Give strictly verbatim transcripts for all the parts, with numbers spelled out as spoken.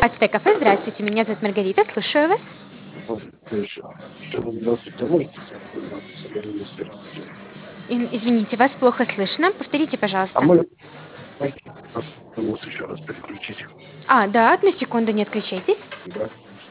Ацтек-кафе, здравствуйте, меня зовут Маргарита, слушаю вас. Здравствуйте, можете собираться? Ин- Извините, вас плохо слышно, повторите, А пожалуйста. мы голос еще раз переключить. А, да, одну секунду, не отключайтесь. Да.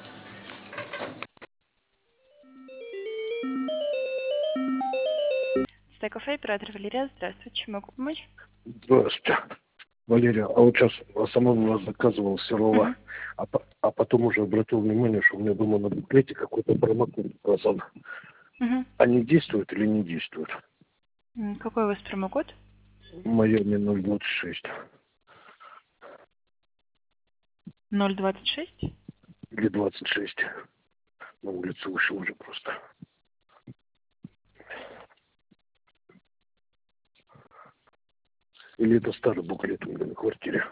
Стек-кафе, оператор Валерия, здравствуйте, чем могу помочь? Здравствуйте, Валерия. А вот сейчас самому вас заказывал Серова, Мгм. а, по- а потом уже обратил внимание, что у меня дома на буклете какой-то промокод указан. Мгм. Они действуют или не действуют? М, Какой у вас промокод? Майами ноль двадцать шесть. ноль двадцать шесть? Или двадцать шесть. На улицу вышел уже просто. Или это старый буклет у меня на квартире?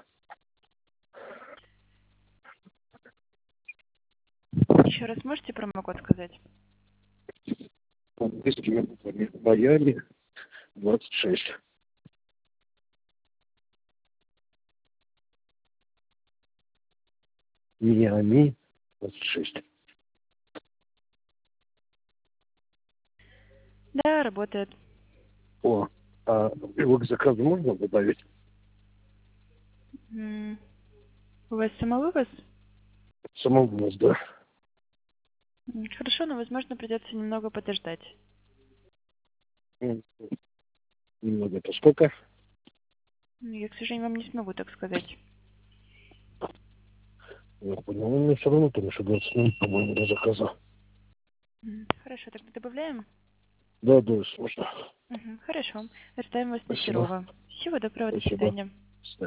Еще раз можете промокод сказать? Английскими буквами. Майами двадцать шесть. Майами двадцать шесть. Да, работает. О, а его к заказу можно добавить? М, У вас самовывоз? Самовывоз, да. М, Хорошо, но, возможно, придется немного подождать. М, Немного это сколько? М, Я, к сожалению, вам не смогу так сказать. Я понял, но мне все равно там еще двадцать минут, по-моему, до заказа. М, Хорошо, тогда добавляем? Да, да, можно. Мгм, Хорошо. Оставим вас на Спасибо. Серова. Всего доброго, до Спасибо. свидания.